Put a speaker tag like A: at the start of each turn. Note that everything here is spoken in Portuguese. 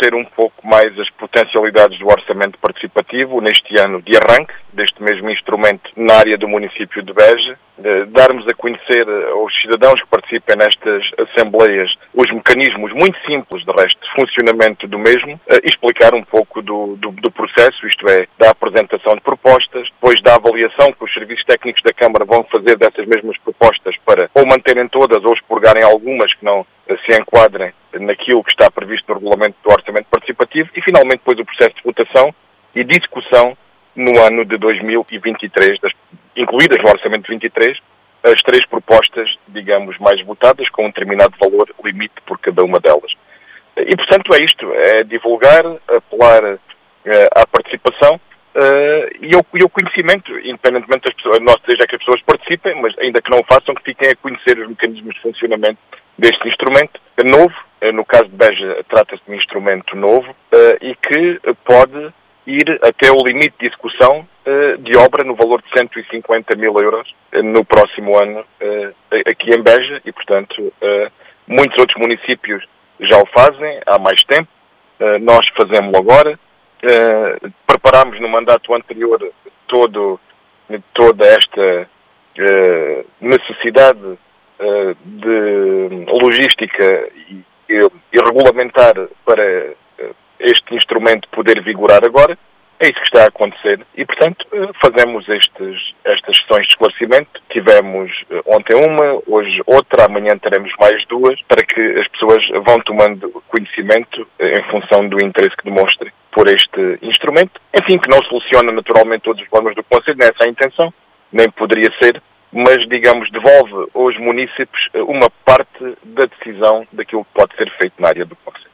A: conhecer um pouco mais as potencialidades do orçamento participativo neste ano de arranque deste mesmo instrumento na área do município de Beja, darmos a conhecer aos cidadãos que participem nestas assembleias os mecanismos muito simples, de resto, de funcionamento do mesmo, e explicar um pouco do processo, isto é, da apresentação de propostas, depois da avaliação que os serviços técnicos da Câmara vão fazer dessas mesmas propostas para ou manterem todas ou expurgarem algumas que não se enquadrem naquilo que está previsto no regulamento do orçamento participativo e, finalmente, depois o processo de votação e discussão no ano de 2023, incluídas no orçamento de 23, as 3 propostas, digamos, mais votadas, com um determinado valor limite por cada uma delas. E, portanto, é isto, é divulgar, apelar à participação e ao conhecimento, independentemente das pessoas. Nós desejamos que as pessoas participem, mas ainda que não o façam, que fiquem a conhecer os mecanismos de funcionamento deste instrumento novo. No caso de Beja, trata-se de um instrumento novo e que pode ir até o limite de execução de obra no valor de 150 mil euros no próximo ano aqui em Beja e, portanto, muitos outros municípios já o fazem há mais tempo. Nós fazemos-lo agora. Preparámos no mandato anterior toda esta necessidade de logística e regulamentar para este instrumento poder vigorar agora. É isso que está a acontecer e, portanto, fazemos estas sessões de esclarecimento. Tivemos ontem uma, hoje outra, amanhã teremos mais 2, para que as pessoas vão tomando conhecimento em função do interesse que demonstrem por este instrumento. Enfim, que não soluciona naturalmente todos os problemas do Conselho, nem essa é a intenção, nem poderia ser, mas, digamos, devolve aos munícipes uma parte da decisão daquilo que pode ser feito na área do Conselho.